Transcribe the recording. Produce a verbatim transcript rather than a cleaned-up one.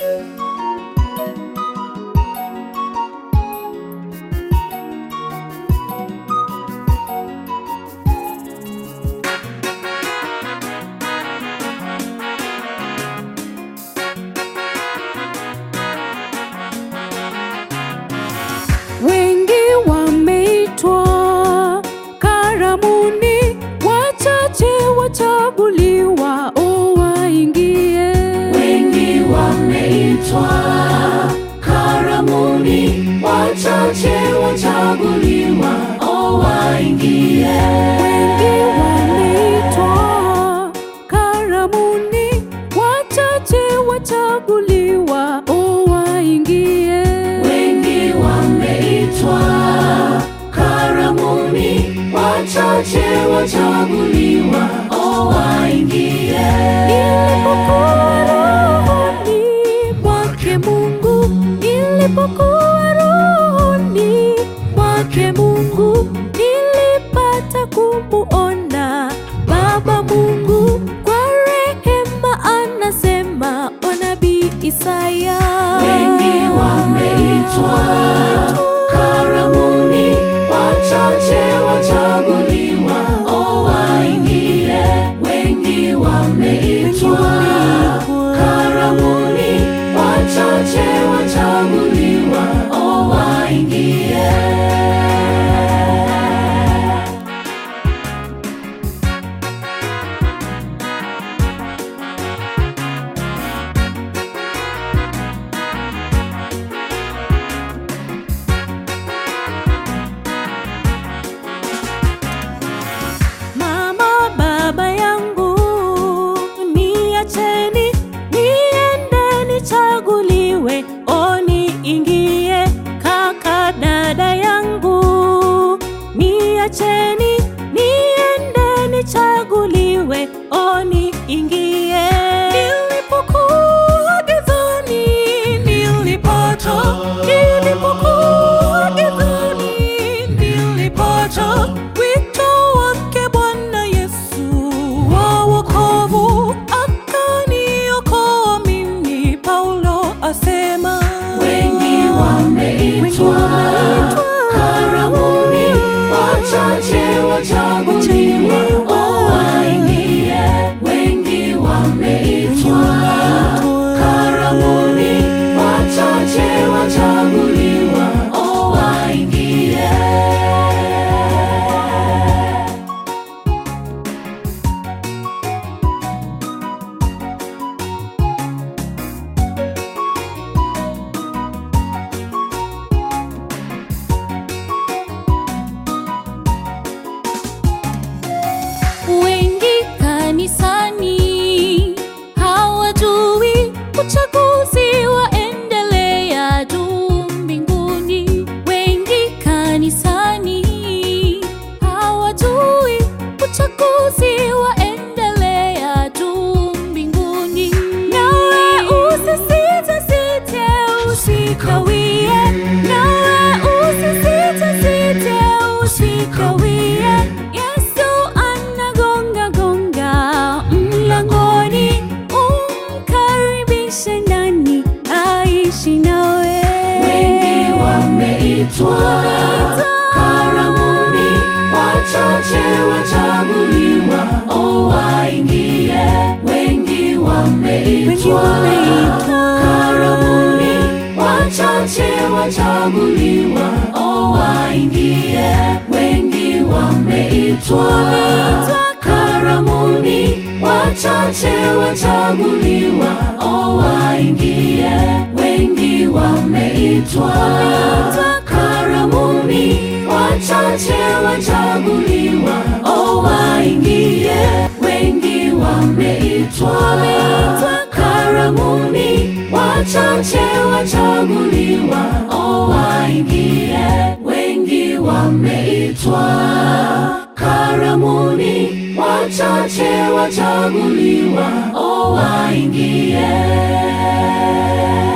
Wengi wameitwa karamuni, wachache wachaguliwa o waingie. Wengi wameitwa karamuni, wachache wachaguliwa o waingie. Wengi wameitwa karamuni, wachache wachaguliwa o waingie. Wengi wameitwa karamuni, wachache wachaguliwa o waingie. Nilipokuwa rohoni mwake Mungu, nilipokuwa rohoni mwake Mungu, nilipata kumuona Baba Mungu. Kwa rehema anasema o nabii Isaya. Wengi wameitwa karamuni, wachache wachaguliwa o waingie. Wengi wameitwa karamuni, wachache wachaguliwa o waingie. Mama, baba yangu, niacheni niende nichaguliwe o niingie. Kaka, dada yangu, niacheni niende nichaguliwe o niingie. Nilipokuwa gizani nilipata, nilipokuwa gizani nilipata wito wake Bwana Yesu wa wokovu, akaniokoa mimi. Paulo asema Wengi wameitwa karamuni, wachache wachaguliwa o waingie. Wengi wameitwa karamuni, wachache wachaguliwa o waingie. wengi kanisani hawajui uchaguzi waendelea juu mbinguni. Wengi kanisani hawajui uchaguzi waendelea juu mbinguni. Nawe usisite site, usikawie. Nawe usisite site, usikawie. Yesu anagonga gonga mlangoni, umkaribishe ndani aishi nawe. Wengi wameitwa karamuni, wachache wachaguliwa o waingie. Wengi wameitwa karamuni, wachache wachaguliwa o waingie. Wengi wameitwa karamuni, wachache wachaguliwa o waingie. Wengi wameitwa karamuni, wachache wachaguliwa o waingie. Wengi wameitwa karamuni, wachache wachaguliwa o waingie. Wengi wameitwa karamuni, wachache wachaguliwa o waingie.